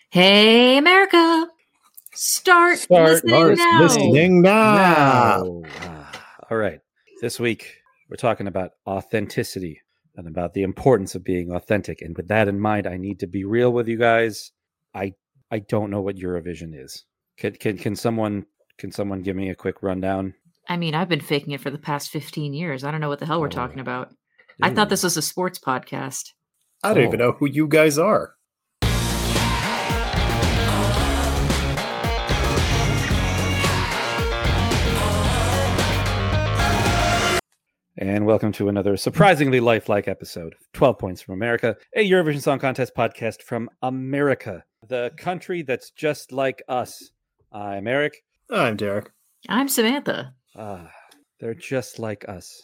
Hey, America! Start listening now. All right. This week, we're talking about authenticity and about the importance of being authentic. And with that in mind, I need to be real with you guys. I don't know what Eurovision is. Can someone give me a quick rundown? I mean, I've been faking it for the past 15 years. I don't know what the hell we're talking about. Ooh. I thought this was a sports podcast. I don't even know who you guys are. And welcome to another surprisingly lifelike episode of 12 Points from America, a Eurovision Song Contest podcast from America, the country that's just like us. I'm Eric. I'm Derek. I'm Samantha. They're just like us.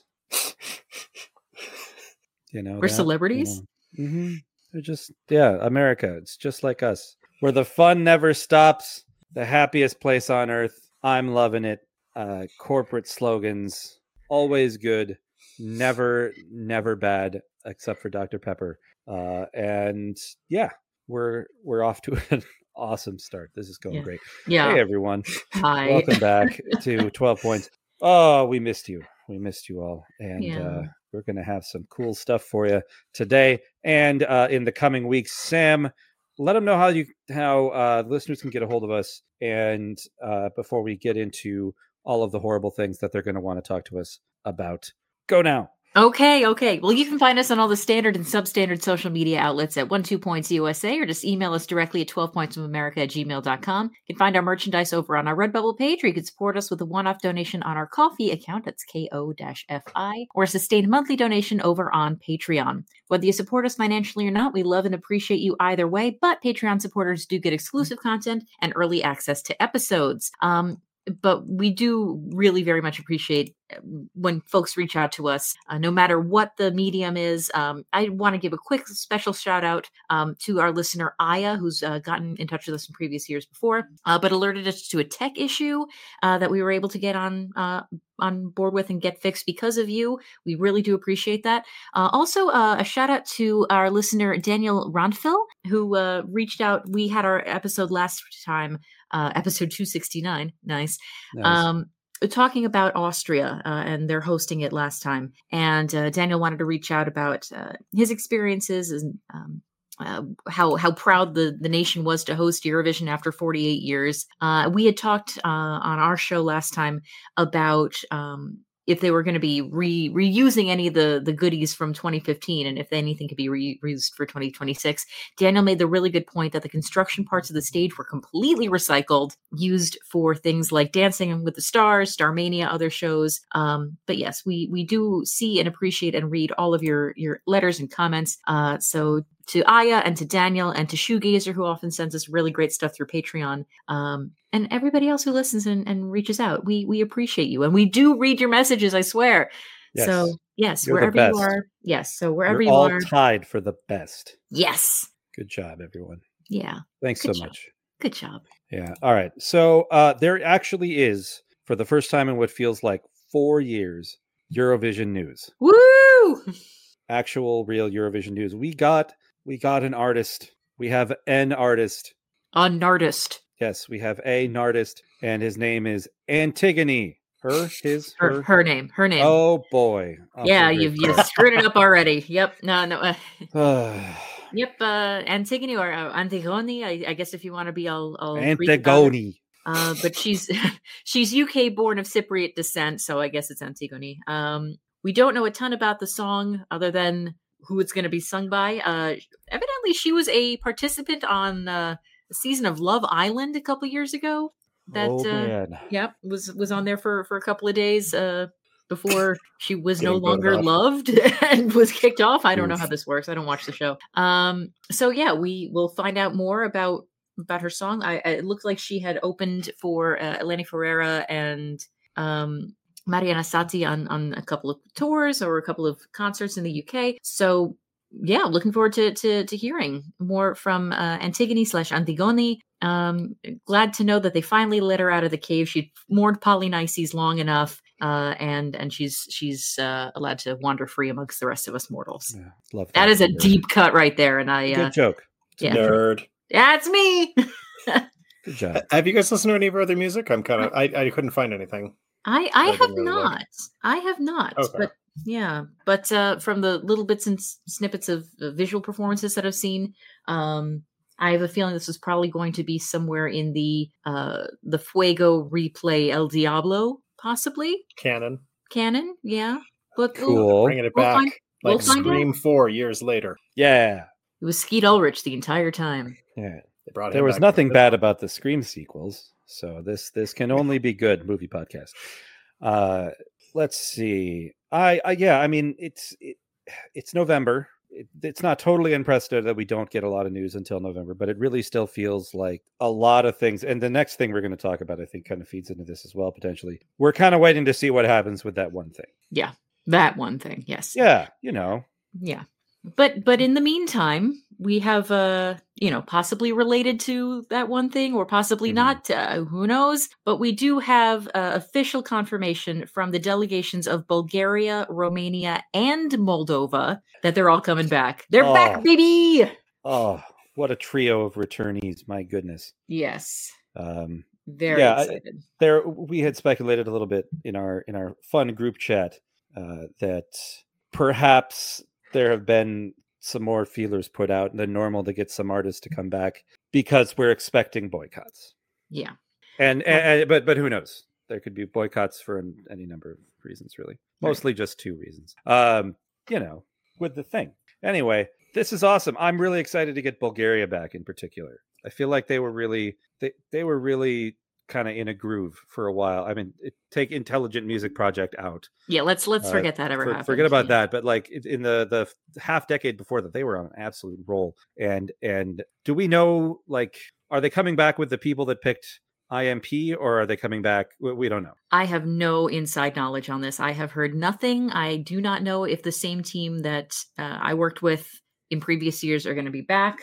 We're celebrities? Mm-hmm. They're just, America. It's just like us. Where the fun never stops, the happiest place on earth. I'm loving it. Corporate slogans, always good. Never bad, except for Dr. Pepper. And we're off to an awesome start. This is going great. Yeah. Hey, everyone. Hi. Welcome back to 12 Points. Oh, we missed you. We missed you all. And we're going to have some cool stuff for you today and in the coming weeks. Sam, let them know how listeners can get a hold of us. And before we get into all of the horrible things that they're going to want to talk to us about. Go now. Okay. Well, you can find us on all the standard and substandard social media outlets at 12 Points USA, or just email us directly at 12pointsofamerica@gmail.com. You can find our merchandise over on our Redbubble page, or you can support us with a one-off donation on our Ko-fi account. That's KO-FI, or a sustained monthly donation over on Patreon. Whether you support us financially or not, we love and appreciate you either way, but Patreon supporters do get exclusive content and early access to episodes. But we do really very much appreciate when folks reach out to us, no matter what the medium is. I want to give a quick special shout out to our listener, Aya, who's gotten in touch with us in previous years before, but alerted us to a tech issue that we were able to get on board with and get fixed because of you. We really do appreciate that. Also, a shout out to our listener, Daniel Ronfil, who reached out. We had our episode last time, episode 269. Nice. Talking about Austria, and they're hosting it last time. And Daniel wanted to reach out about his experiences and how proud the nation was to host Eurovision after 48 years. We had talked on our show last time about if they were going to be reusing any of the goodies from 2015, and if anything could be reused for 2026. Daniel made the really good point that the construction parts of the stage were completely recycled, used for things like Dancing with the Stars, Starmania, other shows. But yes, we do see and appreciate and read all of your letters and comments. So to Aya and to Daniel and to Shoegazer, who often sends us really great stuff through Patreon, and everybody else who listens and reaches out. We appreciate you. And we do read your messages, I swear. Yes. So, yes, You're wherever you are. Yes, so wherever You're you all are. tied for the best. Yes. Good job, everyone. Yeah. Thanks Good so job. much. Good job. Yeah. All right. So there actually is, for the first time in what feels like 4 years, Eurovision news. Woo! Actual, real Eurovision news. We got an artist. We have an artist. An artist. Yes, we have an artist, and his name is Antigone. Her name. Oh boy. Yeah, you've screwed it up already. Yep. No. Yep. Antigone or Antigone. I guess if you want to be all Antigone. But she's UK born of Cypriot descent, so I guess it's Antigone. We don't know a ton about the song other than who it's going to be sung by. Evidently, she was a participant on the season of Love Island a couple years ago. That was on there for a couple of days before she was no longer loved and was kicked off. I don't know how this works. I don't watch the show. So yeah, we will find out more about her song. It looked like she had opened for Eleni Ferreira and Mariana Sati on a couple of tours or a couple of concerts in the UK. So yeah, looking forward to hearing more from Antigone/Antigone. Glad to know that they finally let her out of the cave. She mourned Polynices long enough, and she's allowed to wander free amongst the rest of us mortals. Yeah, love that. That is a deep cut right there, and I good joke. Yeah, nerd. That's me. Good job. Have you guys listened to any of her other music? I couldn't find anything. I have really like. not. I have not. Okay. But yeah, but from the little bits and snippets of visual performances that I've seen, I have a feeling this is probably going to be somewhere in the Fuego replay El Diablo, possibly Canon. Yeah. But Cool. Bringing it We'll back. find- like we'll find Scream 4 years later. Yeah. it was Skeet Ulrich the entire time. Yeah. They brought There him was back nothing for bad this about the Scream sequels, so this can only be good. Movie podcast. Let's see. I mean, it's November. It's not totally unprecedented that we don't get a lot of news until November, but it really still feels like a lot of things. And the next thing we're going to talk about, I think, kind of feeds into this as well, potentially. We're kind of waiting to see what happens with that one thing. Yeah, that one thing. Yes. Yeah, you know. Yeah. But in the meantime, we have possibly related to that one thing or possibly not, who knows, but we do have official confirmation from the delegations of Bulgaria, Romania, and Moldova that they're all coming back. They're back, baby. Oh, what a trio of returnees. My goodness. Yes. Very excited. We had speculated a little bit in our fun group chat that perhaps there have been some more feelers put out than normal to get some artists to come back because we're expecting boycotts. Yeah. But who knows? There could be boycotts for any number of reasons, really. Mostly just two reasons. With the thing. Anyway, this is awesome. I'm really excited to get Bulgaria back in particular. I feel like they were really kind of in a groove for a while. I mean, take Intelligent Music Project out. Yeah, let's forget that ever happened. Forget about that. But like in the half decade before that, they were on an absolute roll. And do we know, like, are they coming back with the people that picked IMP, or are they coming back? We don't know. I have no inside knowledge on this. I have heard nothing. I do not know if the same team that I worked with in previous years are going to be back.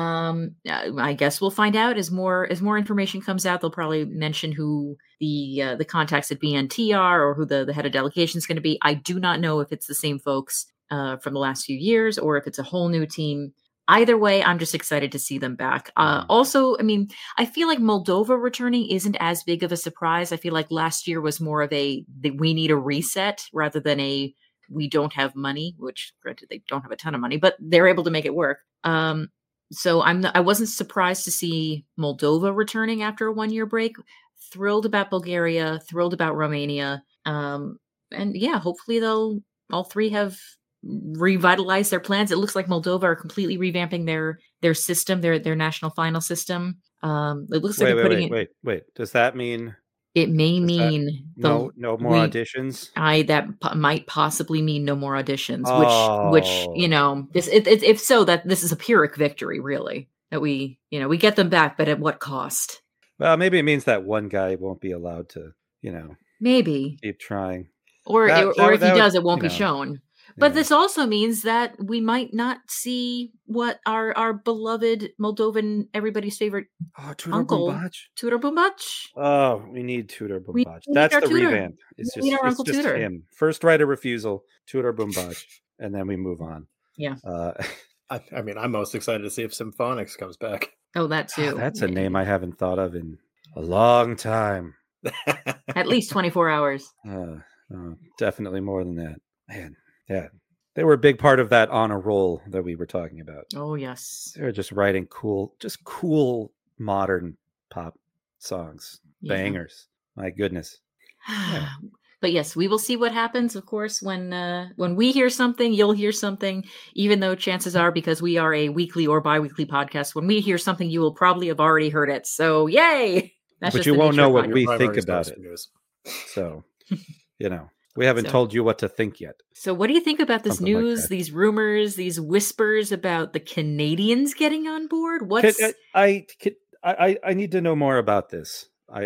I guess we'll find out as more information comes out. They'll probably mention who the contacts at BNT are, or who the head of delegation is going to be. I do not know if it's the same folks from the last few years or if it's a whole new team. Either way, I'm just excited to see them back. Also, I mean, I feel like Moldova returning isn't as big of a surprise. I feel like last year was more of we need a reset rather than we don't have money, which granted they don't have a ton of money, but they're able to make it work. So I wasn't surprised to see Moldova returning after a 1-year break. Thrilled about Bulgaria, thrilled about Romania. And yeah, hopefully all three have revitalized their plans. It looks like Moldova are completely revamping their system, their national final system. It looks like wait. Does that mean it may mean no more auditions? That might possibly mean no more auditions, which if so, that this is a Pyrrhic victory, really. That we get them back, but at what cost? Well, maybe it means that one guy won't be allowed to, maybe keep trying, or if he does, it won't be shown. But Yeah. this also means that we might not see what our beloved Moldovan, everybody's favorite uncle, Tudor Bumbac. Oh, we need Tudor Bumbac. We need That's our the Tudor. revamp. It's We need our Uncle just Tudor. him. First right of refusal, Tudor Bumbac, and then we move on. Yeah. I mean, I'm most excited to see if Symphonics comes back. Oh, that too. That's a name I haven't thought of in a long time. At least 24 hours. Definitely more than that. Man, yeah. They were a big part of that On a Roll that we were talking about. Oh, yes. They were just writing cool modern pop songs. Yeah. Bangers. My goodness. Yeah. But yes, we will see what happens. Of course, when we hear something, you'll hear something, even though chances are, because we are a weekly or bi-weekly podcast, when we hear something, you will probably have already heard it. So yay! That's but just you the won't nature know of what podcast. we think about it. So, we haven't told you what to think yet. So what do you think about this Something like news, that. these rumors, these whispers about the Canadians getting on board? I need to know more about this.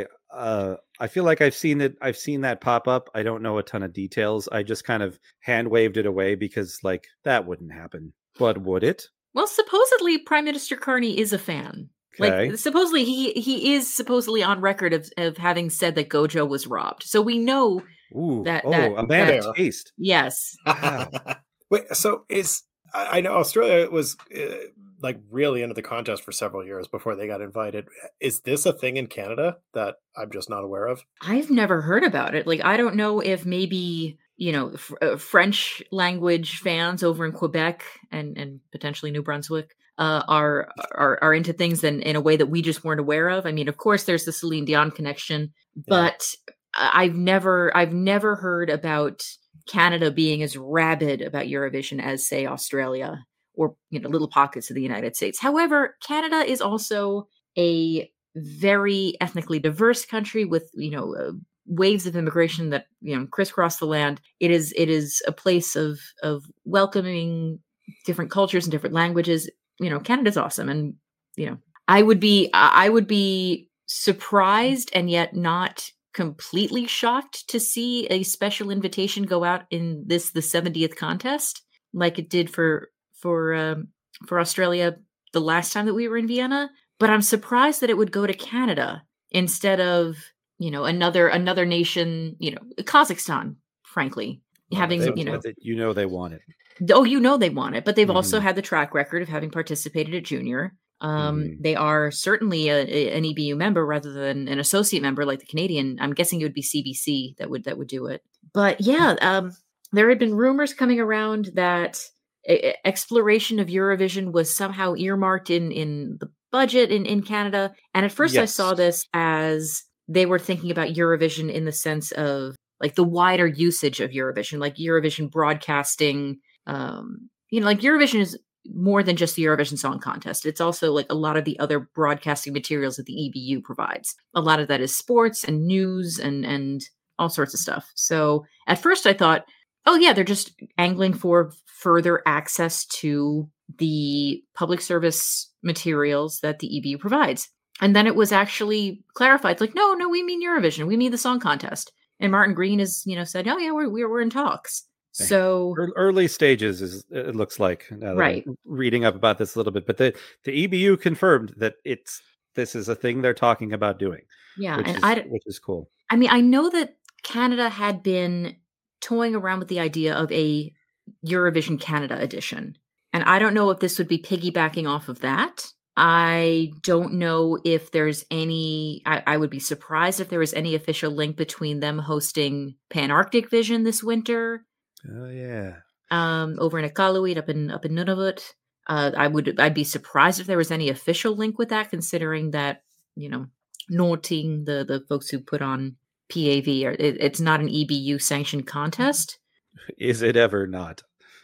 I feel like I've seen that pop up. I don't know a ton of details. I just kind of hand waved it away because like that wouldn't happen. But would it? Well, supposedly Prime Minister Carney is a fan. Okay. Like supposedly he is supposedly on record of having said that Gojo was robbed. So we know a man of taste. Yes. Wow. Wait, so I know Australia was like really into the contest for several years before they got invited. Is this a thing in Canada that I'm just not aware of? I've never heard about it. Like, I don't know if maybe, French language fans over in Quebec and potentially New Brunswick are into things in a way that we just weren't aware of. I mean, of course, there's the Celine Dion connection, but I've never heard about Canada being as rabid about Eurovision as, say, Australia or little pockets of the United States. However, Canada is also a very ethnically diverse country with waves of immigration that crisscross the land. It is a place of welcoming different cultures and different languages. Canada's awesome, and I would be surprised and yet not completely shocked to see a special invitation go out in the 70th contest, like it did for Australia the last time that we were in Vienna. But I'm surprised that it would go to Canada instead of another nation, Kazakhstan, frankly, having they want it. Oh, they want it, but they've also had the track record of having participated at junior. They are certainly an EBU member rather than an associate member like the Canadian. I'm guessing it would be CBC that would do it. But yeah, there had been rumors coming around that exploration of Eurovision was somehow earmarked in the budget in Canada. And at first I saw this as they were thinking about Eurovision in the sense of like the wider usage of Eurovision, like Eurovision broadcasting. Like Eurovision is more than just the Eurovision Song Contest. It's also like a lot of the other broadcasting materials that the EBU provides. A lot of that is sports and news and all sorts of stuff. So at first I thought, oh yeah, they're just angling for further access to the public service materials that the EBU provides. And then it was actually clarified. It's like, no, we mean Eurovision. We mean the song contest. And Martin Green has, said, oh yeah, we're in talks. So early stages it looks like, right. I'm reading up about this a little bit, but the EBU confirmed that this is a thing they're talking about doing. Yeah, which is cool. I mean, I know that Canada had been toying around with the idea of a Eurovision Canada edition, and I don't know if this would be piggybacking off of that. I don't know if there's any. I would be surprised if there was any official link between them hosting Pan-Arctic Vision this winter. Oh yeah. Over in Iqaluit, up in Nunavut. I'd be surprised if there was any official link with that, considering that Norting, the folks who put on PAV, it's not an EBU sanctioned contest. Is it ever not?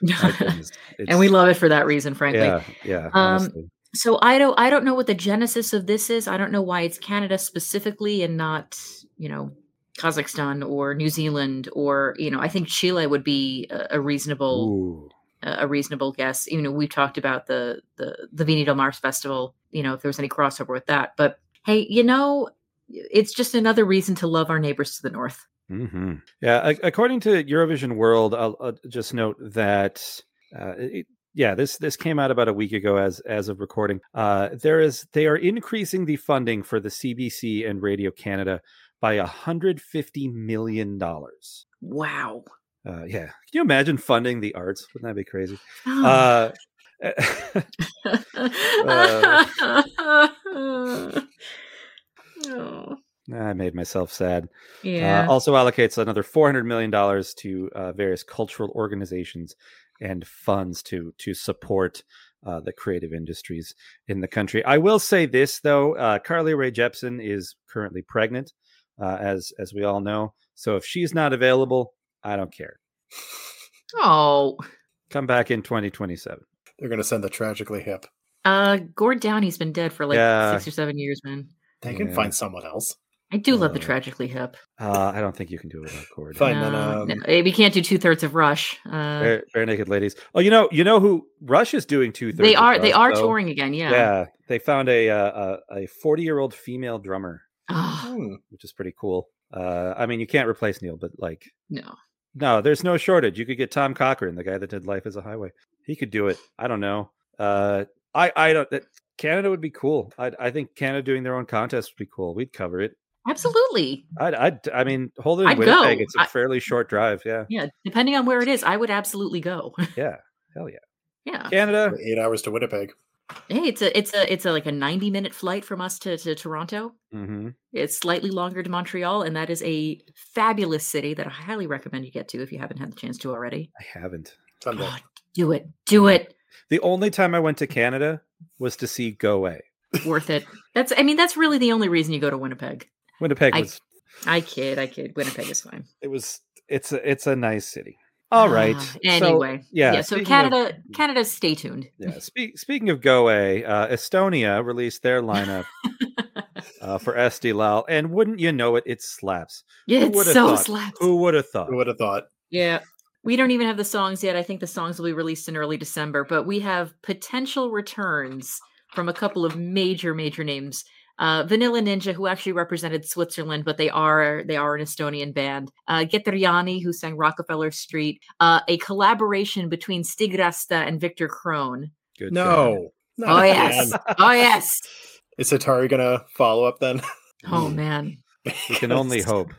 And we love it for that reason, frankly. Yeah. Honestly. So I don't know what the genesis of this is. I don't know why it's Canada specifically and not Kazakhstan or New Zealand or I think Chile would be a reasonable guess. We've talked about the Viña del Mar Festival. If there was any crossover with that, but hey, it's just another reason to love our neighbors to the north. Mm-hmm. Yeah, according to Eurovision World, I'll just note that this came out about a week ago as of recording. They are increasing the funding for the CBC and Radio Canada by $150 million. Wow. Yeah. Can you imagine funding the arts? Wouldn't that be crazy? I made myself sad. Yeah. Also allocates another $400 million to various cultural organizations and funds to support the creative industries in the country. I will say this, though. Carly Rae Jepsen is currently pregnant, as we all know. So if she's not available, I don't care. Oh. Come back in 2027. They're going to send the Tragically Hip. Gord Downey's been dead for 6 or 7 years, man. They can find someone else. I do love the Tragically Hip. I don't think you can do it without Gord. Fine, no, we can't do 2/3 of Rush. Bare Naked Ladies. Oh, you know who Rush is doing 2/3? They are touring again. Yeah. Yeah. They found a 40-year-old female drummer, which is pretty cool. I mean, you can't replace Neil, but no, there's no shortage. You could get Tom Cochrane, the guy that did Life is a Highway. He could do it. I don't know. I don't. Canada would be cool. I think Canada doing their own contest would be cool. We'd cover it. Absolutely. I mean, hold it in Winnipeg. It's a fairly short drive. Yeah. Yeah. Depending on where it is, I would absolutely go. Yeah. Hell yeah. Yeah. Canada. 8 hours to Winnipeg. Hey, it's a like a 90-minute flight from us to Toronto. Mm-hmm. It's slightly longer to Montreal, and that is a fabulous city that I highly recommend you get to if you haven't had the chance to already. I haven't. Someday. Oh, do it. Do it. The only time I went to Canada was to see Go Away. Worth it. That's really the only reason you go to Winnipeg. Winnipeg was. I kid. Winnipeg is fine. It's a nice city. All right. Anyway, so, yeah. So Canada, stay tuned. Yeah. Speaking of Go Away, Estonia released their lineup for Estilal, and wouldn't you know it, it slaps. Yeah, it's so slaps. Who would have thought? Who would have thought? Yeah. We don't even have the songs yet. I think the songs will be released in early December, but we have potential returns from a couple of major names. Vanilla Ninja, who actually represented Switzerland, but they are an Estonian band. Geteriani, who sang Rockefeller Street. A collaboration between Stig Rasta and Victor Krone. Good No. Oh yes. Oh yes. Is Atari gonna follow up then? Oh man. We can only hope.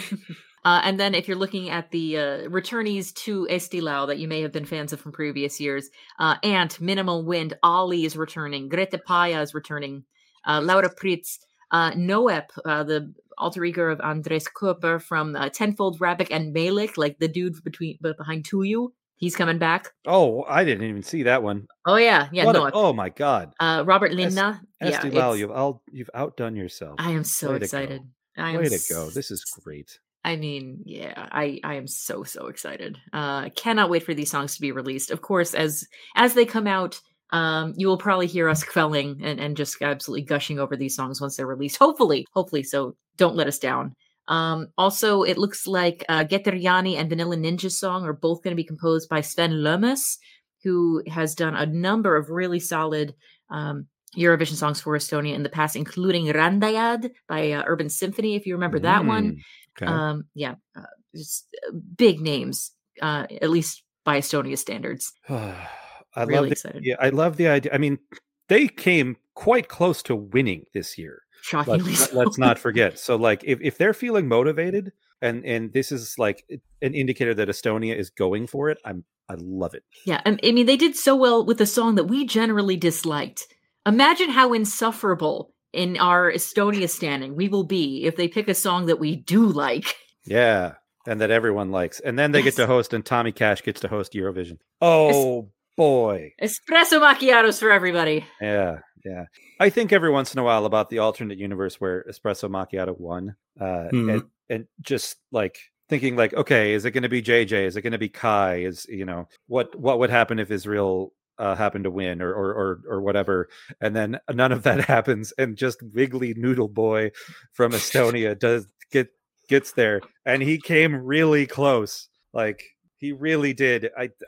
And then if you're looking at the returnees to Estilao that you may have been fans of from previous years, Ant, Minimal Wind, Ali is returning, Grete Paya is returning, Laura Pritz, Noep, the alter ego of Andres Cooper from Tenfold Rabbit and Malik, like the dude behind Tuyu. He's coming back. Oh, I didn't even see that one. Oh yeah, Noep. Oh my God. Robert Linna. Estilao, you've outdone yourself. I am so excited. Way to go. This is great. I mean, yeah, I am so excited. Cannot wait for these songs to be released. Of course, as they come out, you will probably hear us quelling and just absolutely gushing over these songs once they're released. Hopefully. So don't let us down. Also, it looks like Geteriani and Vanilla Ninja's song are both going to be composed by Sven Lömmes, who has done a number of really solid Eurovision songs for Estonia in the past, including Randajad by Urban Symphony, if you remember that one. Okay. Just big names, at least by Estonia standards. I love the idea. I mean, they came quite close to winning this year. Shockingly, let's not forget. So, like, if they're feeling motivated, and this is like an indicator that Estonia is going for it, I love it. Yeah, I mean, they did so well with a song that we generally disliked. Imagine how insufferable in our Estonia standing we will be if they pick a song that we do like. Yeah, and that everyone likes. And then they get to host, and Tommy Cash gets to host Eurovision. Oh, boy. Espresso macchiatos for everybody. Yeah. I think every once in a while about the alternate universe where Espresso Macchiato won. And just like thinking like, okay, is it going to be JJ? Is it going to be Kai? Is, what would happen if Israel happen to win or whatever, and then none of that happens, and just Wiggly Noodle Boy from Estonia gets there, and he came really close. Like, he really did.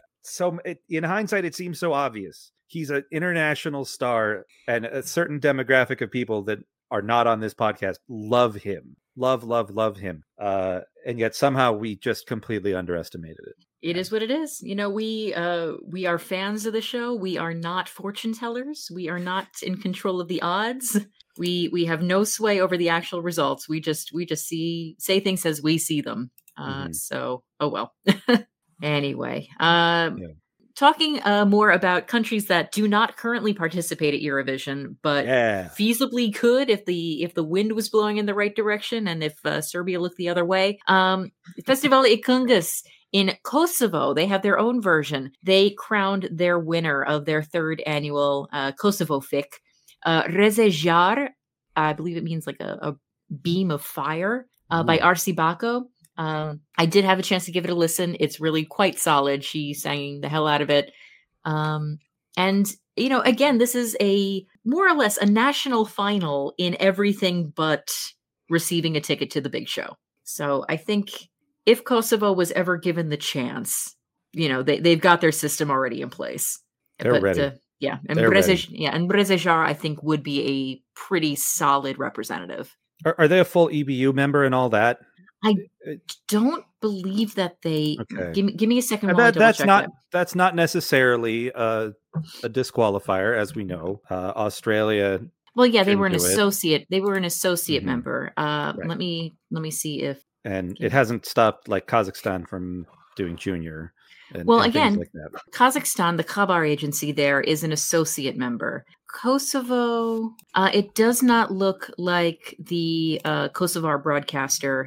In hindsight, it seems so obvious. He's an international star, and a certain demographic of people that are not on this podcast love him. Love him. And yet somehow we just completely underestimated it. It is what it is. We are fans of the show. We are not fortune tellers. We are not in control of the odds. We have no sway over the actual results. We just say things as we see them. So, oh well. Anyway, talking more about countries that do not currently participate at Eurovision, but feasibly could if the wind was blowing in the right direction, and if Serbia looked the other way. Festival e Kungas in Kosovo, they have their own version. They crowned their winner of their third annual Kosovo FIC, Rezejar, I believe it means like a beam of fire, by Arsi Bako. I did have a chance to give it a listen. It's really quite solid. She sang the hell out of it. And, again, this is a more or less a national final in everything but receiving a ticket to the big show. So I think if Kosovo was ever given the chance, they've got their system already in place. They're ready. And Rezejar, I think, would be a pretty solid representative. Are they a full EBU member and all that? I don't believe that they. Okay. Give me a second. That's not necessarily a disqualifier, as we know. Australia. Well, yeah, they were an associate. They were an associate member. Right. Let me see if. And it hasn't stopped like Kazakhstan from doing junior and Well, things again, like that. Kazakhstan, the Kabar agency there is an associate member. Kosovo, it does not look like the Kosovar broadcaster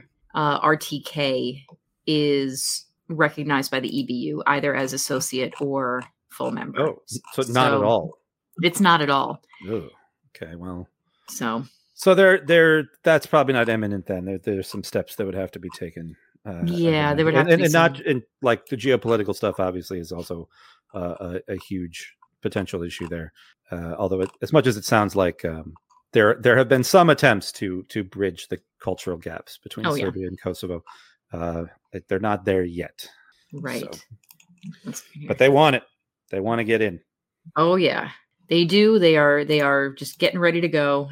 RTK is recognized by the EBU either as associate or full member. Oh, so not at all. It's not at all. Oh, okay, well, so there. That's probably not imminent. Then there's some steps that would have to be taken. There would have to be and not in like the geopolitical stuff. Obviously, is also a huge potential issue there. Although, as much as it sounds like there have been some attempts to bridge the cultural gaps between Serbia and Kosovo, they're not there yet. Right. So. But they want it. They want to get in. Oh yeah, they do. They are just getting ready to go.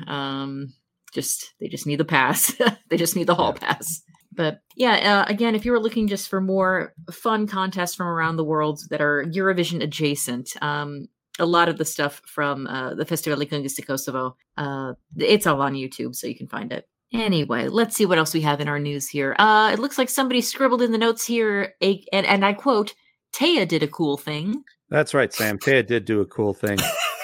They just need the pass. They just need the hall pass. But again, if you were looking just for more fun contests from around the world that are Eurovision adjacent, a lot of the stuff from the Festival Kungs de Kosovo, it's all on YouTube, so you can find it. Anyway, let's see what else we have in our news here. It looks like somebody scribbled in the notes here, and I quote, Taya did a cool thing. That's right, Sam. Taya did do a cool thing.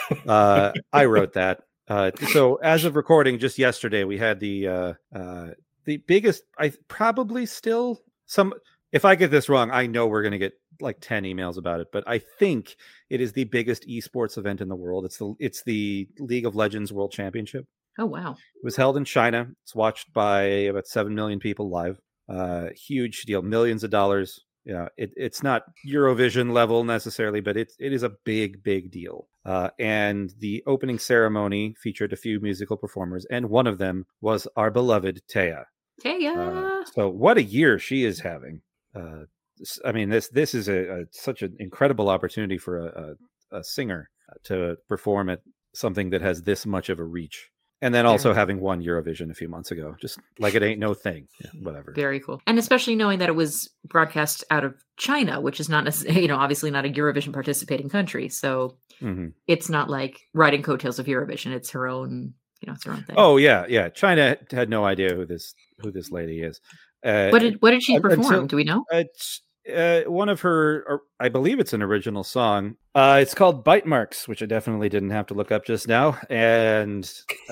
I wrote that. So as of recording just yesterday, we had the biggest, probably still some, if I get this wrong, I know we're going to get like 10 emails about it, but I think it is the biggest esports event in the world. It's the League of Legends World Championship. Oh, wow. It was held in China. It's watched by about 7 million people live. Huge deal, millions of dollars. Yeah, it's not Eurovision level necessarily, but it is a big deal. And the opening ceremony featured a few musical performers, and one of them was our beloved Taya. So what a year she is having. I mean, this is such an incredible opportunity for a singer to perform at something that has this much of a reach. And then also having won Eurovision a few months ago, just like it ain't no thing. Yeah, whatever. Very cool. And especially knowing that it was broadcast out of China, which is not, obviously not a Eurovision participating country. So it's not like riding coattails of Eurovision. It's her own, it's her own thing. Oh yeah. China had no idea who this lady is. What did she perform? Do we know? It's one of her, I believe it's an original song. It's called Bite Marks, which I definitely didn't have to look up just now. And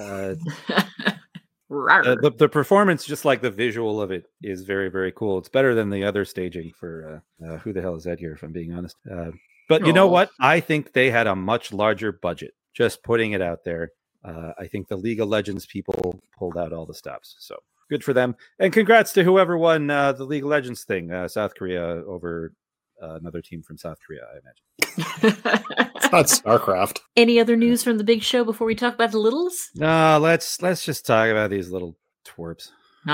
the performance, just like the visual of it, is very, very cool. It's better than the other staging for Who the Hell Is That Here, if I'm being honest. But you know what? I think they had a much larger budget. Just putting it out there. I think the League of Legends people pulled out all the stops. So good for them. And congrats to whoever won the League of Legends thing. South Korea over another team from South Korea, I imagine. It's not StarCraft. Any other news from the big show before we talk about the littles? No, let's just talk about these little twerps.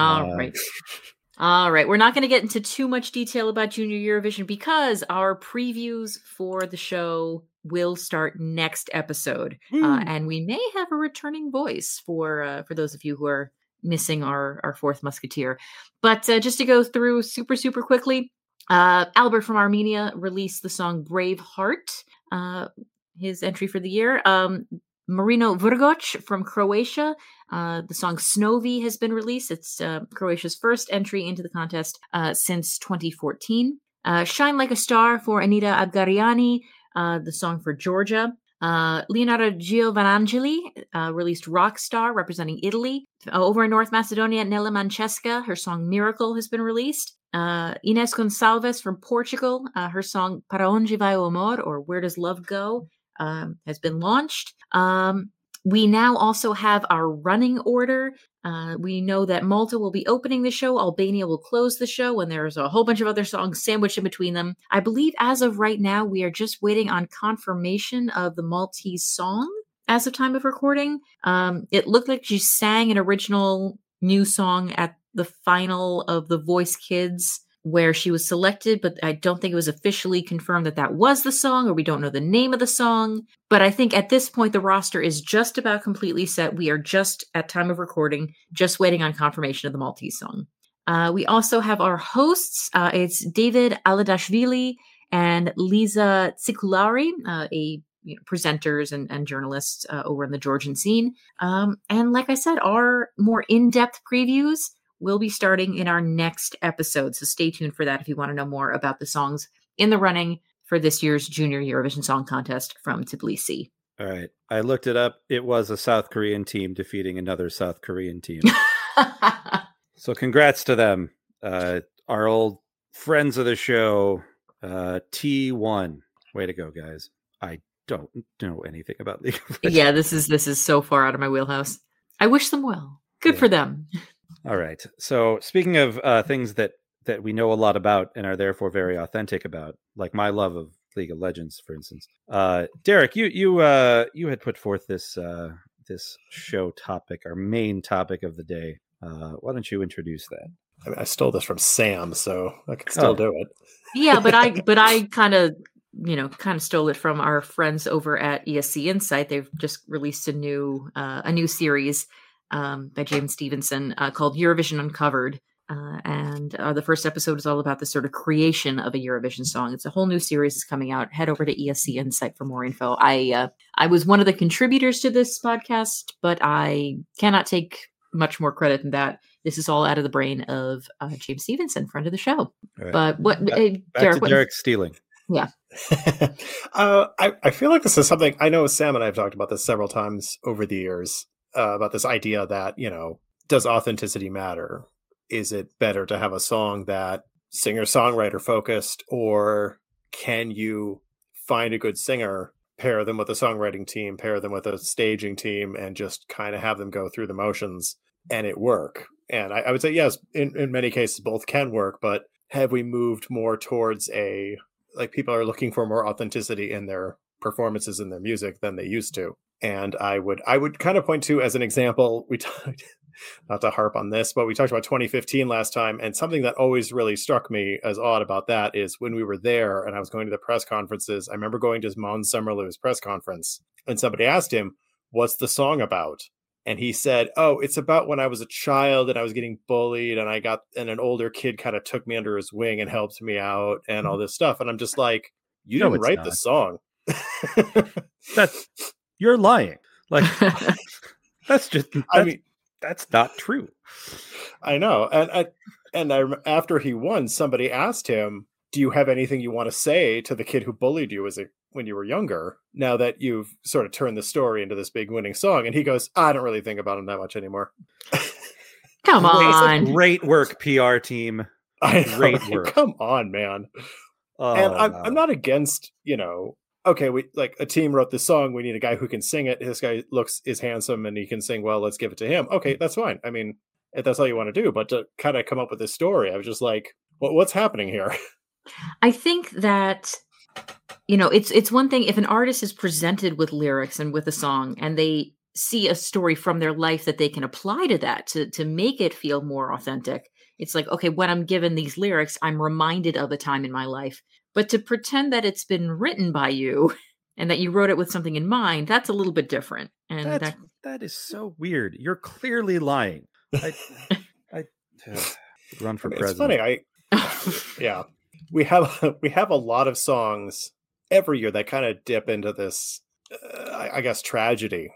All right. We're not going to get into too much detail about Junior Eurovision because our previews for the show will start next episode. And we may have a returning voice for those of you who are missing our fourth musketeer. But just to go through super quickly, Albert from Armenia released the song Brave Heart, his entry for the year. Marino Vrgoc from Croatia, the song Snowy has been released. It's Croatia's first entry into the contest since 2014. Shine Like a Star for Anita Abgariani, the song for Georgia. Leonardo Giovanangeli released Rockstar, representing Italy. Over in North Macedonia, Nela Mancheska, her song Miracle has been released. Ines Gonçalves from Portugal, her song Para Onde Vai o Amor, or Where Does Love Go, has been launched. We now also have our running order. We know that Malta will be opening the show, Albania will close the show, and there's a whole bunch of other songs sandwiched in between them. I believe as of right now, we are just waiting on confirmation of the Maltese song as of time of recording. It looked like she sang an original new song at the final of The Voice Kids, where she was selected, but I don't think it was officially confirmed that was the song, or we don't know the name of the song. But I think at this point, the roster is just about completely set. We are just, at time of recording, just waiting on confirmation of the Maltese song. We also have our hosts. It's David Aladashvili and Lisa Tsikulari, presenters and journalists over in the Georgian scene. And like I said, our more in-depth previews will be starting in our next episode. So stay tuned for that if you want to know more about the songs in the running for this year's Junior Eurovision Song Contest from Tbilisi. All right. I looked it up. It was a South Korean team defeating another South Korean team. So congrats to them. Our old friends of the show, T1. Way to go, guys. I don't know anything about League of Legends. Yeah, this is so far out of my wheelhouse. I wish them well. Good for them. All right. So speaking of things that we know a lot about and are therefore very authentic about, like my love of League of Legends, for instance. Derek, you had put forth this show topic, our main topic of the day. Why don't you introduce that? I mean, I stole this from Sam, so I can still do it. Yeah, but I kind of stole it from our friends over at ESC Insight. They've just released a new series by James Stevenson called Eurovision Uncovered. And the first episode is all about the sort of creation of a Eurovision song. It's a whole new series that's coming out. Head over to ESC Insight for more info. I was one of the contributors to this podcast, but I cannot take much more credit than that. This is all out of the brain of James Stevenson, friend of the show. Right. But what, back Derek? To Derek stealing. Yeah. I feel like this is something I know Sam and I have talked about this several times over the years about this idea that, does authenticity matter? Is it better to have a song that singer-songwriter focused, or can you find a good singer, pair them with a songwriting team, pair them with a staging team, and just kind of have them go through the motions and it work? And I would say, yes, in many cases, both can work, but have we moved more towards people are looking for more authenticity in their performances in their music than they used to? And I would kind of point to, as an example, we talked, not to harp on this, but we talked about 2015 last time. And something that always really struck me as odd about that is when we were there and I was going to the press conferences, I remember going to Måns Zelmerlöw's press conference and somebody asked him, what's the song about? And he said, oh, it's about when I was a child and I was getting bullied and an older kid kind of took me under his wing and helped me out and all this stuff. And I'm just like, you didn't write the song. You're lying. Like, that's not true. I know. And after he won, somebody asked him, do you have anything you want to say to the kid who bullied you when you were younger, now that you've sort of turned the story into this big winning song? And he goes, I don't really think about him that much anymore. Come on. Great work, PR team. Great work. Come on, man. And I'm not against, okay, we like a team wrote this song. We need a guy who can sing it. This guy is handsome and he can sing well. Let's give it to him. Okay, that's fine. I mean, if that's all you want to do, but to kind of come up with this story, I was just like, what's happening here? I think that, it's one thing if an artist is presented with lyrics and with a song and they see a story from their life that they can apply to that to make it feel more authentic. It's like, okay, when I'm given these lyrics, I'm reminded of a time in my life. But to pretend that it's been written by you and that you wrote it with something in mind, that's a little bit different. And that is so weird. You're clearly lying. I run for president. It's funny. Yeah, we have a lot of songs every year that kind of dip into this, I guess, tragedy.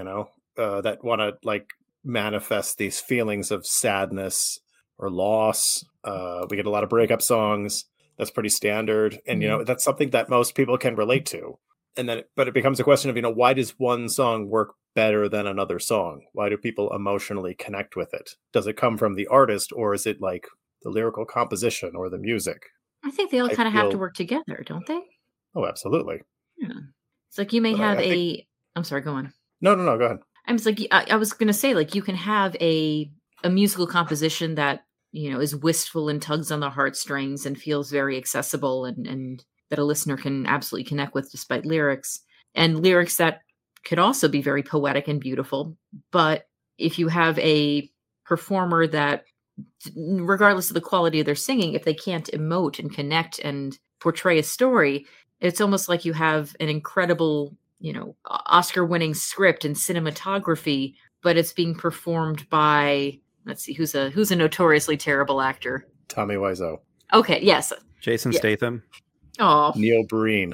That want to like manifest these feelings of sadness or loss. We get a lot of breakup songs. That's pretty standard. And, that's something that most people can relate to. But it becomes a question of, why does one song work better than another song? Why do people emotionally connect with it? Does it come from the artist, or is it like the lyrical composition or the music? I think they all kind of have to work together, don't they? Oh, absolutely. Yeah. It's like you may have I'm sorry, go on. No, go ahead. I was going to say, like, you can have a musical composition that, is wistful and tugs on the heartstrings and feels very accessible and that a listener can absolutely connect with despite lyrics, and lyrics that could also be very poetic and beautiful. But if you have a performer that, regardless of the quality of their singing, if they can't emote and connect and portray a story, it's almost like you have an incredible, Oscar-winning script and cinematography, but it's being performed by, let's see, who's a notoriously terrible actor? Tommy Wiseau. Okay, yes. Jason Statham. Oh, Neil Breen.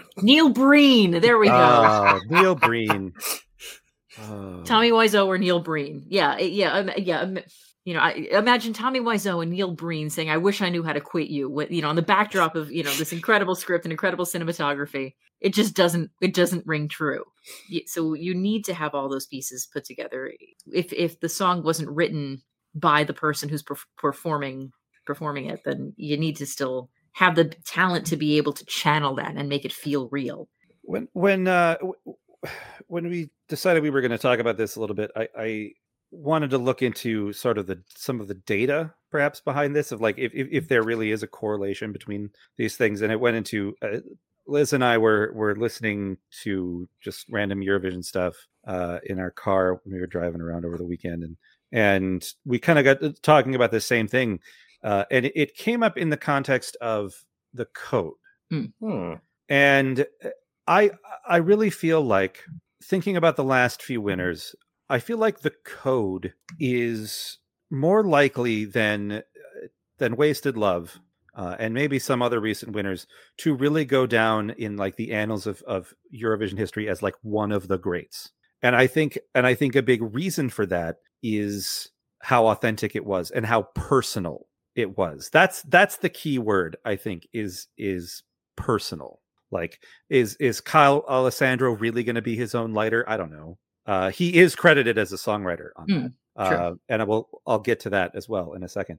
There we go. Neil Breen. Tommy Wiseau or Neil Breen. Yeah. You know, I imagine Tommy Wiseau and Neil Breen saying, "I wish I knew how to quit you." With, you know, on the backdrop of, you know, this incredible script and incredible cinematography, it just doesn't ring true. So you need to have all those pieces put together. If the song wasn't written by the person who's performing it, then you need to still have the talent to be able to channel that and make it feel real. When we decided we were going to talk about this a little bit, I wanted to look into sort of some of the data perhaps behind this, of like if there really is a correlation between these things. And it went into Liz and I were listening to just random Eurovision stuff in our car when we were driving around over the weekend, and we kind of got talking about the same thing, and it came up in the context of the code. And I really feel like, thinking about the last few winners, I feel like the code is more likely than Wasted Love and maybe some other recent winners to really go down in like the annals of Eurovision history as like one of the greats. And I think a big reason for that is how authentic it was and how personal it was. That's the key word, I think, is personal. Like, is Kyle Alessandro really going to be his own lighter? I don't know. He is credited as a songwriter on that. Sure. And I'll get to that as well in a second.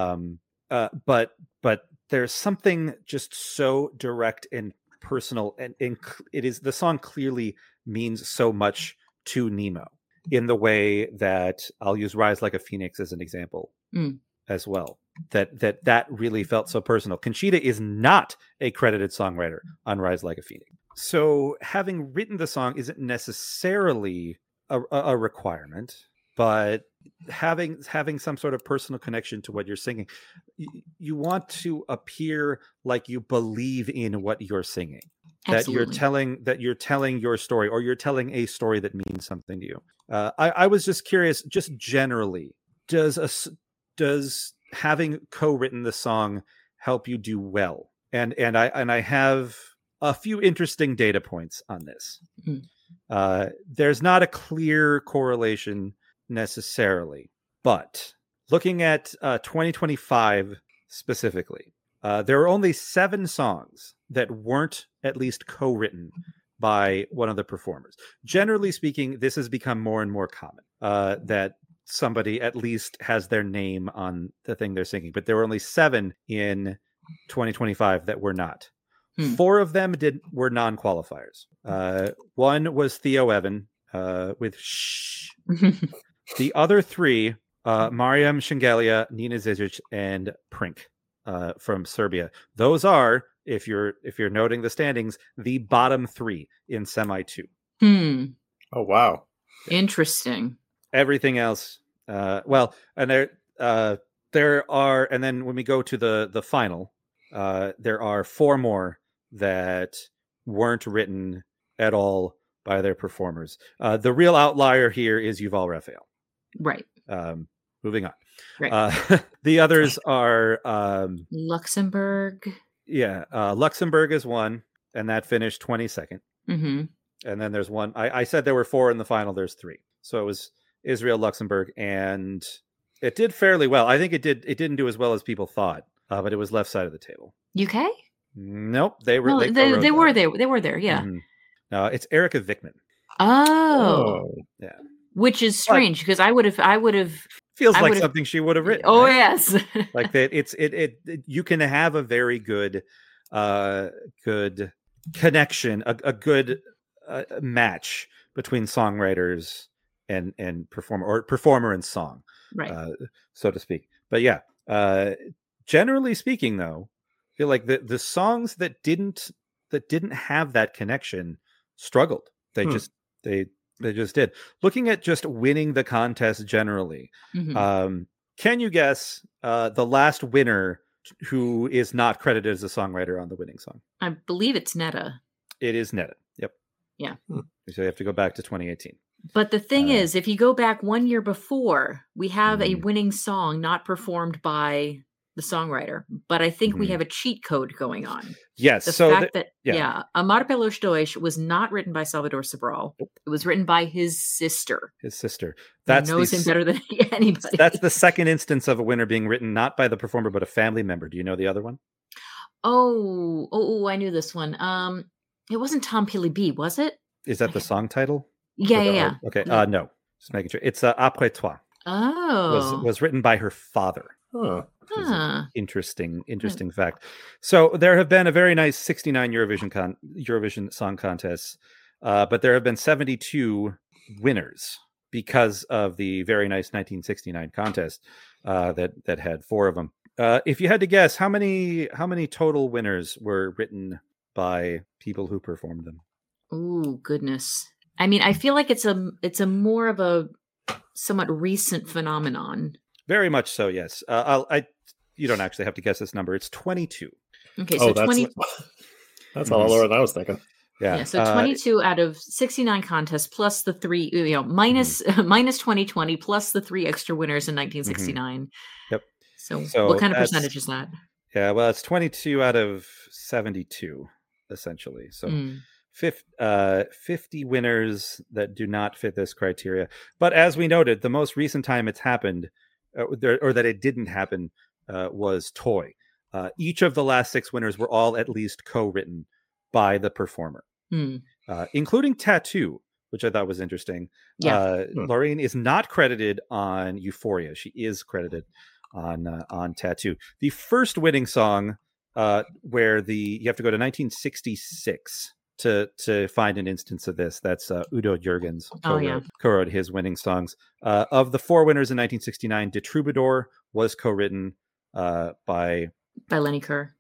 But there's something just so direct and personal, and it is, the song clearly means so much to Nemo in the way that I'll use Rise Like a Phoenix as an example as well. That really felt so personal. Conchita is not a credited songwriter on Rise Like a Phoenix. So having written the song isn't necessarily a requirement, but having some sort of personal connection to what you're singing, you want to appear like you believe in what you're singing. Absolutely. That you're telling your story, or you're telling a story that means something to you. I was just curious, just generally, does having co-written the song help you do well? And I have a few interesting data points on this. There's not a clear correlation necessarily, but looking at 2025 specifically, there are only 7 songs that weren't at least co-written by one of the performers. Generally speaking, this has become more and more common, that somebody at least has their name on the thing they're singing, but there were only 7 in 2025 that were not. 4 of them were non-qualifiers. One was Theo Evan with Shh. The other 3, Mariam Shengelia, Nina Zizic, and Prink from Serbia. Those are, if you're noting the standings, the bottom 3 in semi 2. Oh wow, interesting. Everything else, well, and there are, and then when we go to the final, there are 4 more that weren't written at all by their performers. The real outlier here is Yuval Raphael. Right. Moving on. Right. The others are Luxembourg. Yeah, Luxembourg is one, and that finished 22nd. Mm-hmm. And then there's one. I said there were 4 in the final. There's 3. So it was Israel, Luxembourg, and it did fairly well. I think it didn't do as well as people thought, but it was left side of the table. UK? Nope, they were. Well, they were there. They were there. Yeah. Mm-hmm. No, it's Erica Vickman. Oh, yeah. Which is strange, because I would have. Feels like something she would have written. Oh right? Yes. Like that. It. You can have a very good, good connection, a good match between songwriters and performer and song, right, so to speak. But yeah, generally speaking, though, I feel like the songs that didn't have that connection struggled. They just did. Looking at just winning the contest generally, can you guess the last winner who is not credited as a songwriter on the winning song? I believe it's Netta. It is Netta. Yep. Yeah. So you have to go back to 2018. But the thing is, if you go back 1 year before, we have a winning song not performed by the the songwriter, but I think we Mhm. have a cheat code going on. Yes. The So fact that, yeah. Amar Pelos Deutsch was not written by Salvador Sobral. It was written by his sister, his sister. who That's knows him better than anybody. That's the second instance of a winner being written not by the performer but a family member. Do you know the other one? Oh, I knew this one. It wasn't Tom Pilly B, was it? Is that the song title? Yeah. Okay. Yeah. No. Just making sure. It's Après Toi. Oh. Was written by her father. Huh. Huh. Interesting fact. So there have been a very nice 69 Eurovision Song Contests, but there have been 72 winners because of the very nice 1969 contest that had 4 of them. If you had to guess, how many total winners were written by people who performed them? Oh, goodness. I mean, I feel like it's a more of a somewhat recent phenomenon. Very much so, yes. You don't actually have to guess this number. It's 22. Okay, so 20. That's a lot lower than I was thinking. Yeah. So 22 out of 69 contests plus the 3, minus 2020 plus the 3 extra winners in 1969. Yep. So what kind of percentage is that? Yeah, well, it's 22 out of 72, essentially. So 50 winners that do not fit this criteria. But as we noted, the most recent time it's happened, or that it didn't happen, was Toy. Each of the last 6 winners were all at least co-written by the performer, including Tattoo, which I thought was interesting. Yeah. Lorraine is not credited on Euphoria. She is credited on Tattoo. The first winning song, where you have to go to 1966 to find an instance of this. That's Udo Jürgens co-wrote his winning songs. Of the 4 winners in 1969, De Troubadour was co-written by Lenny Kerr.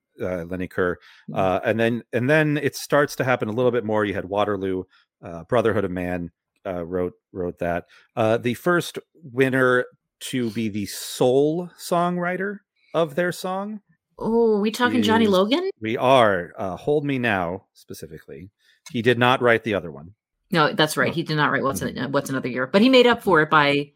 And then it starts to happen a little bit more. You had Waterloo, Brotherhood of Man wrote that. The first winner to be the sole songwriter of their song. Oh, we talking Johnny Logan? We are. Hold Me Now, specifically. He did not write the other one. No, that's right. He did not write What's Another Year, but he made up for it by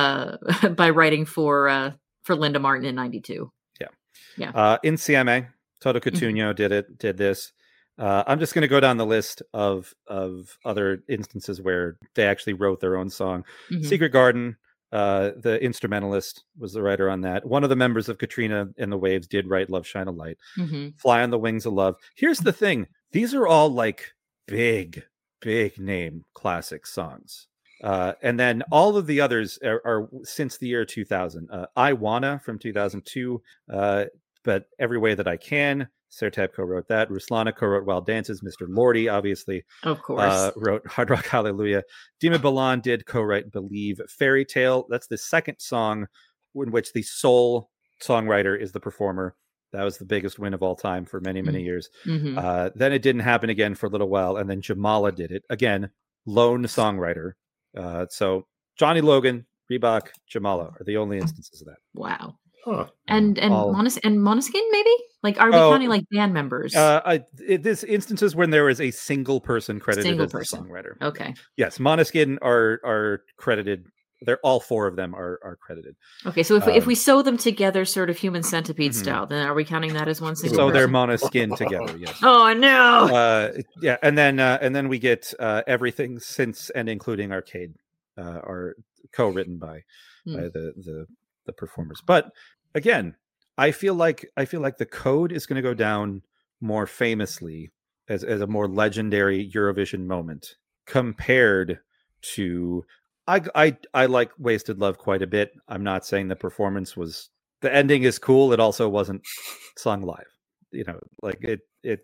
writing for Linda Martin in '92. Yeah. Insieme, Toto Cutugno did this. I'm just going to go down the list of other instances where they actually wrote their own song. Secret Garden, the instrumentalist, was the writer on that. One of the members of Katrina and the Waves did write Love Shine a Light. Fly on the Wings of Love. Here's the thing. These are all like big name classic songs. And then all of the others are since the year 2000. I Wanna from 2002, but Every Way That I Can. Sertab co-wrote that. Ruslana co-wrote Wild Dances. Mr. Lordy, obviously, of course, wrote Hard Rock Hallelujah. Dima Bilan did co-write Believe. Fairy Tale, that's the second song in which the sole songwriter is the performer. That was the biggest win of all time for many, many years. Then it didn't happen again for a little while, and then Jamala did it. Again, lone songwriter. So Johnny Logan, Reebok, Jamala are the only instances of that. Wow. Huh. And Måneskin, maybe? Like, are we counting like band members? This instances when there is a single person credited as the songwriter. Okay. Yes, Måneskin are credited. They're all 4 of them are credited. Okay, so if we sew them together, sort of human centipede style, then are we counting that as one single? So person? they're Måneskin together. Yes. Oh no. Yeah, and then we get Everything Since and Including Arcade are co-written by the performers. But again, I feel like the Code is going to go down more famously as a more legendary Eurovision moment compared to I like Wasted Love quite a bit. I'm not saying the performance was the ending is cool. It also wasn't sung live. Like it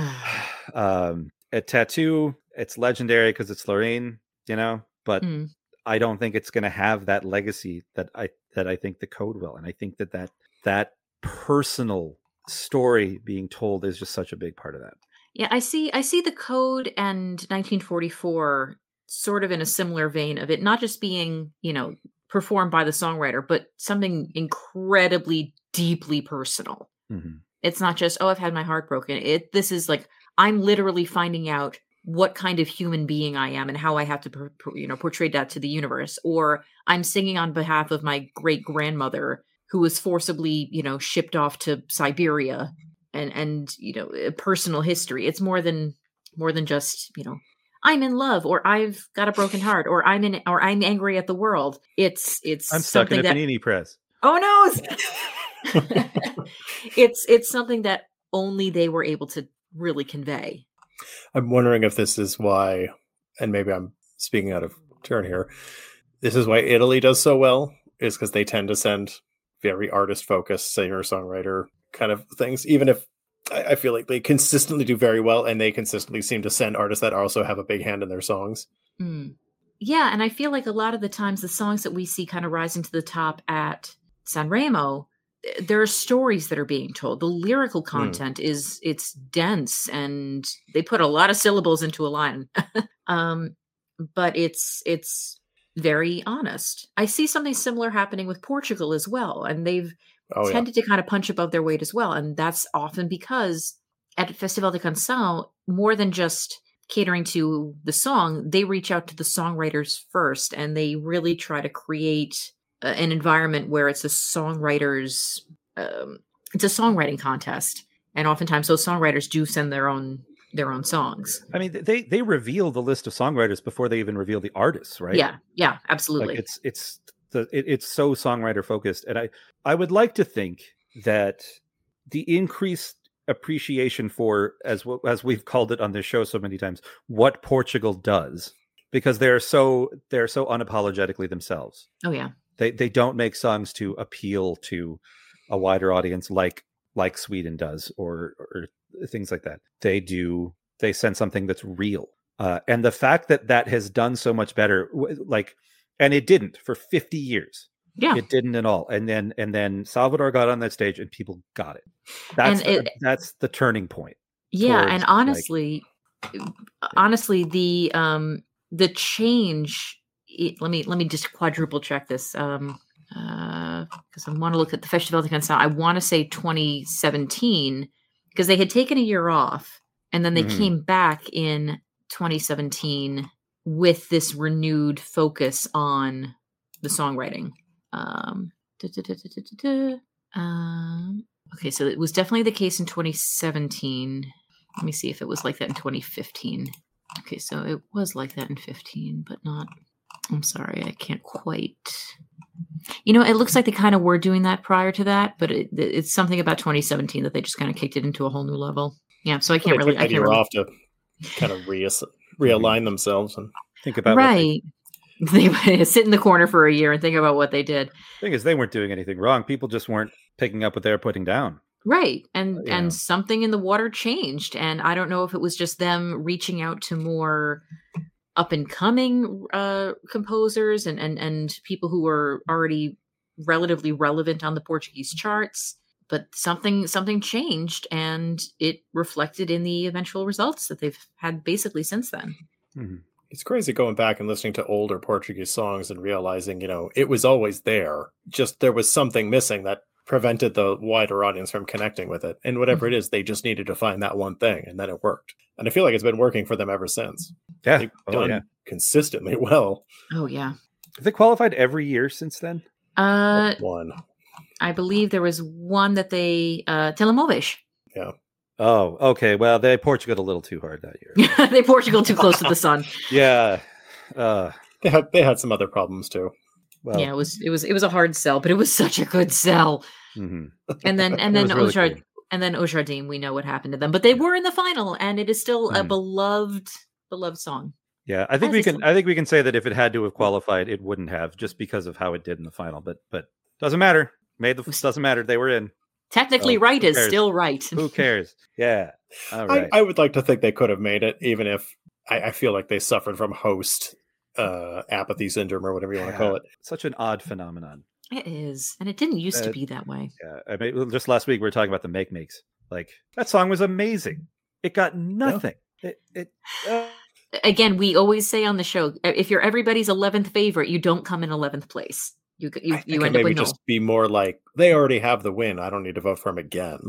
at Tattoo, it's legendary because it's Lorraine, but I don't think it's going to have that legacy that I think the Code will. And I think that personal story being told is just such a big part of that. Yeah, I see the Code and 1944 sort of in a similar vein of it not just being, performed by the songwriter, but something incredibly deeply personal. It's not just, I've had my heart broken. This is like, I'm literally finding out what kind of human being I am and how I have to, portray that to the universe. Or I'm singing on behalf of my great grandmother who was forcibly, shipped off to Siberia and a personal history. It's more than just, I'm in love, or I've got a broken heart, or I'm angry at the world. It's I'm stuck in a panini press. Oh no. It's something that only they were able to really convey. I'm wondering if this is why, and maybe I'm speaking out of turn here, this is why Italy does so well, is because they tend to send very artist-focused singer-songwriter kind of things, even if I feel like they consistently do very well, and they consistently seem to send artists that also have a big hand in their songs. Yeah, and I feel like a lot of the times the songs that we see kind of rising to the top at Sanremo, there are stories that are being told. The lyrical content it's dense, and they put a lot of syllables into a line. But it's very honest. I see something similar happening with Portugal as well, and they've tended to kind of punch above their weight as well. And that's often because at Festival de Canção, more than just catering to the song, they reach out to the songwriters first, and they really try to create an environment where it's a songwriters, it's a songwriting contest. And oftentimes those songwriters do send their own songs. I mean, they reveal the list of songwriters before they even reveal the artists, right? Yeah, absolutely. Like it's so songwriter focused, and I would like to think that the increased appreciation for, as we've called it on this show so many times, what Portugal does, because they're so unapologetically themselves. Oh yeah, they don't make songs to appeal to a wider audience like Sweden does, or things like that. They send something that's real, and the fact that has done so much better, and it didn't for 50 years. Yeah, it didn't at all. And then Salvador got on that stage, and people got it. That's the turning point. Yeah, and honestly, the change. Let me just quadruple check this. Because I want to look at the Festival de Canção. I want to say 2017, because they had taken a year off, and then they came back in 2017 with this renewed focus on the songwriting. Okay, so it was definitely the case in 2017. Let me see if it was like that in 2015. Okay, so it was like that in 15, but not. I'm sorry, I can't quite. It looks like they kind of were doing that prior to that, but it's something about 2017 that they just kind of kicked it into a whole new level. Yeah, so I can't really. I can't really off to kind of realign themselves and think about right. They sit in the corner for a year and think about what they did. The thing is, they weren't doing anything wrong. People just weren't picking up what they were putting down. Right. And something in the water changed. And I don't know if it was just them reaching out to more up and coming composers and people who were already relatively relevant on the Portuguese charts. But something changed, and it reflected in the eventual results that they've had basically since then. Mm-hmm. It's crazy going back and listening to older Portuguese songs and realizing, it was always there. Just there was something missing that prevented the wider audience from connecting with it. And whatever it is, they just needed to find that one thing, and then it worked. And I feel like it's been working for them ever since. Yeah. They've done consistently well. Oh, yeah. Have they qualified every year since then? One. I believe there was one that they... Telemóveis. Yeah. Oh, okay. Well, they Portugal a little too hard that year. They Portugal too close to the sun. Yeah. They had some other problems too. Well, yeah, it was a hard sell, but it was such a good sell. Mm-hmm. And then really cool. And then Au Jardim, we know what happened to them, but they were in the final, and it is still a beloved song. Yeah, I think we can say that if it had to have qualified, it wouldn't have, just because of how it did in the final. But doesn't matter. Doesn't matter. They were in. Technically, right is still right. Who cares? Yeah. All right. I would like to think they could have made it, even if I feel like they suffered from host apathy syndrome, or whatever you want to call it. Such an odd phenomenon. It is, and it didn't used to be that way. Yeah, I mean, just last week we were talking about the Makes. Like, that song was amazing. It got nothing. Yeah. Again, we always say on the show, if you're everybody's 11th favorite, you don't come in 11th place. You end up with just be more like, they already have the win. I don't need to vote for them again.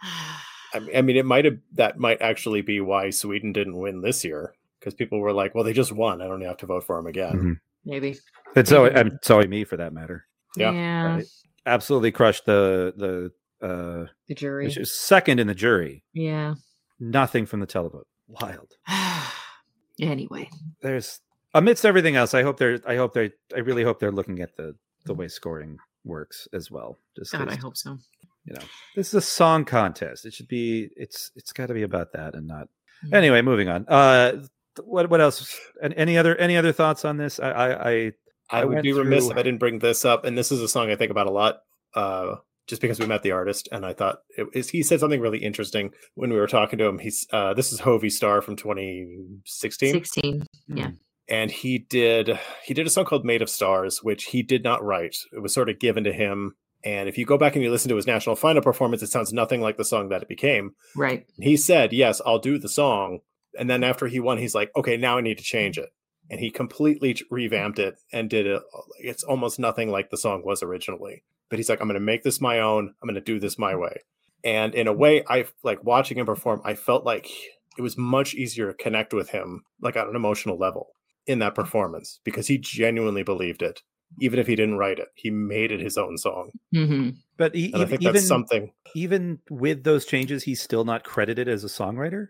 I mean, that might actually be why Sweden didn't win this year, because people were like, well, they just won. I don't have to vote for them again. Mm-hmm. Maybe. And so me for that matter. Yeah. Right. absolutely crushed the jury. which is second in the jury. Yeah. Nothing from the televote. Wild. Anyway, There's amidst everything else, I really hope they're looking at the way scoring works as well. Just God, I hope so. This is a song contest. It should be. It's got to be about that and not. Anyway, moving on. What else? Any other thoughts on this? I would be remiss if I didn't bring this up. And this is a song I think about a lot. Just because we met the artist, and I thought he said something really interesting when we were talking to him. This is Hovey Star from 2016. 16, yeah. And he did a song called "Made of Stars," which he did not write. It was sort of given to him. And if you go back and you listen to his national final performance, it sounds nothing like the song that it became. Right. He said, "Yes, I'll do the song." And then after he won, he's like, "Okay, now I need to change it." And he completely revamped it and did it. It's almost nothing like the song was originally. But he's like, "I'm going to make this my own. I'm going to do this my way." And in a way, I like watching him perform. I felt like it was much easier to connect with him, like on an emotional level in that performance, because he genuinely believed it. Even if he didn't write it, he made it his own song. Mm-hmm. But I think that's something. Even with those changes, he's still not credited as a songwriter.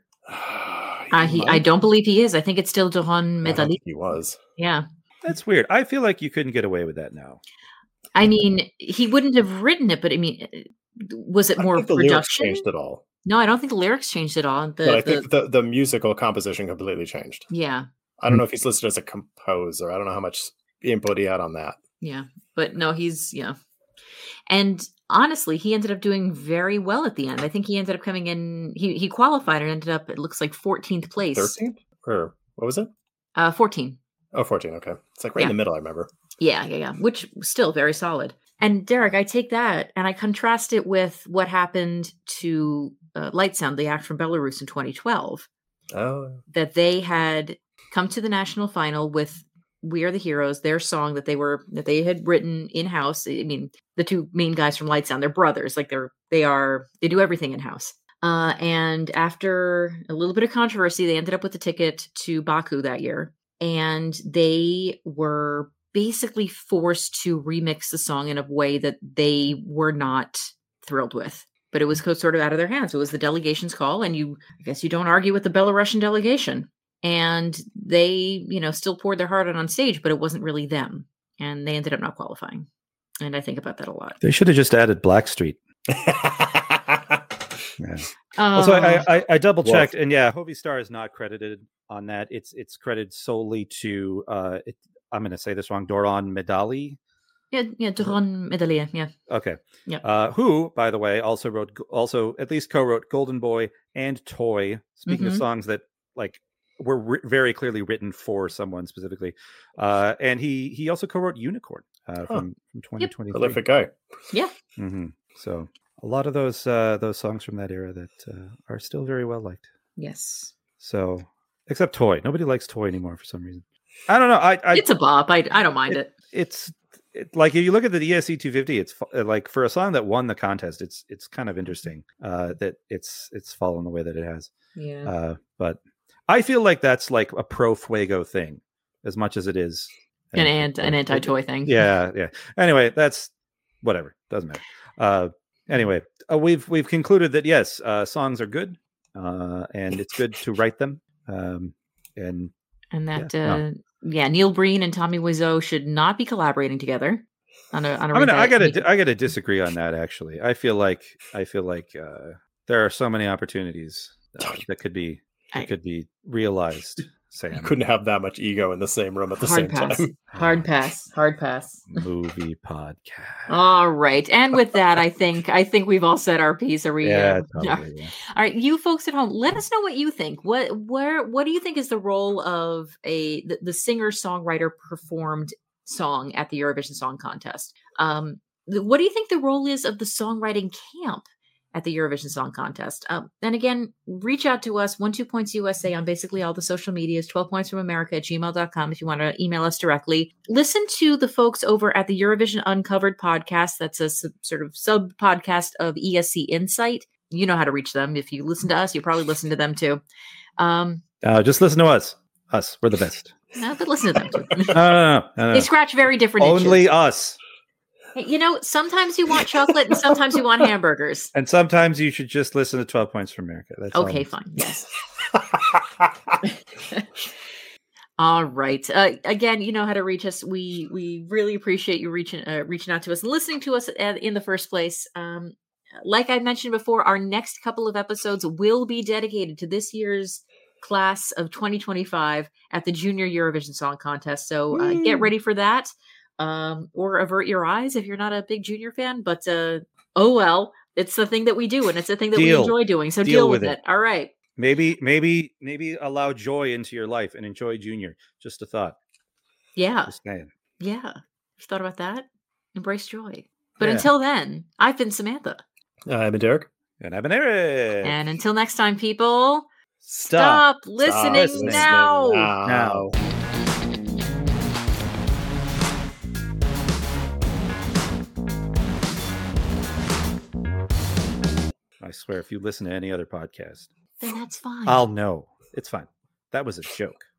I don't believe he is. I think it's still Doron Medali. He was. Yeah. That's weird. I feel like you couldn't get away with that now. I mean, he wouldn't have written it, but I mean, was it more the lyrics changed at all? No, I don't think the lyrics changed at all. But I think the musical composition completely changed. Yeah. I don't know if he's listed as a composer. I don't know how much input he had on that. Yeah. But no, and honestly, he ended up doing very well at the end. I think he ended up coming in, he qualified and ended up, it looks like 14th place. 13th? Or what was it? 14. Oh, 14. Okay. It's like right in the middle, I remember. Yeah. Which still very solid. And Derek, I take that and I contrast it with what happened to Light Sound, the act from Belarus in 2012. Oh. That they had come to the national final with "We Are the Heroes," their song that they had written in-house. I mean, the two main guys from Light Sound, they're brothers. Like they do everything in-house. And after a little bit of controversy, they ended up with the ticket to Baku that year. And they were basically forced to remix the song in a way that they were not thrilled with. But it was sort of out of their hands. It was the delegation's call, and I guess you don't argue with the Belarusian delegation. And they, still poured their heart out on stage, but it wasn't really them. And they ended up not qualifying. And I think about that a lot. They should have just added Blackstreet. Yeah. Also, I double checked, and Hovey Star is not credited on that. It's credited solely to I'm going to say this wrong, Doron Medali. Yeah, Doron Medali. Yeah. Okay. Yeah. Who, by the way, also at least co-wrote "Golden Boy" and "Toy." Speaking of songs that were very clearly written for someone specifically, and he also co-wrote "Unicorn" from 2023. Yep. Prolific guy. Yeah. Mm-hmm. So a lot of those songs from that era that are still very well liked. Yes. So except "Toy," nobody likes "Toy" anymore for some reason. I don't know. It's a bop. I don't mind it. It's like if you look at the ESC 250, it's like for a song that won the contest, it's kind of interesting that it's fallen the way that it has. Yeah. But I feel like that's like a pro Fuego thing as much as it is an anti-Toy thing. Yeah. Anyway, that's whatever. Doesn't matter. Anyway, we've concluded that yes, songs are good, and it's good to write them. And that Neil Breen and Tommy Wiseau should not be collaborating together on a. I gotta disagree on that. Actually, I feel like there are so many opportunities that could be realized. Sam, you couldn't have that much ego in the same room at the same time. Hard pass. Movie podcast. All right, and with that, I think we've all said our piece. Are we? Yeah, totally, yeah. All right, you folks at home, let us know what you think. What do you think is the role of the singer-songwriter performed song at the Eurovision Song Contest? What do you think the role is of the songwriting camp at the Eurovision Song Contest? And again, reach out to us, 12 Points USA on basically all the social medias, 12pointsfromamerica@gmail.com if you want to email us directly. Listen to the folks over at the Eurovision Uncovered podcast. That's a sort of sub podcast of ESC Insight. You know how to reach them. If you listen to us, you probably listen to them too. Just listen to us. We're the best. No, but listen to them too. No. They scratch very different Only itches. us. You know, sometimes you want chocolate and sometimes you want hamburgers. And sometimes you should just listen to 12 Points for America. That's all. Okay, fine. Yes. All right. Again, you know how to reach us. We really appreciate you reaching out to us and listening to us in the first place. Like I mentioned before, our next couple of episodes will be dedicated to this year's class of 2025 at the Junior Eurovision Song Contest. So get ready for that, or avert your eyes if you're not a big Junior fan. But oh well, it's the thing that we do, and it's the thing that we enjoy doing. So deal with it. All right. Maybe allow joy into your life and enjoy Junior. Just a thought. Yeah. Just saying. Yeah. You've thought about that? Embrace joy. But until then, I've been Samantha. I've been Derek. And I've been Eric. And until next time, people, stop listening now. I swear, if you listen to any other podcast, then that's fine. I'll know. It's fine. That was a joke.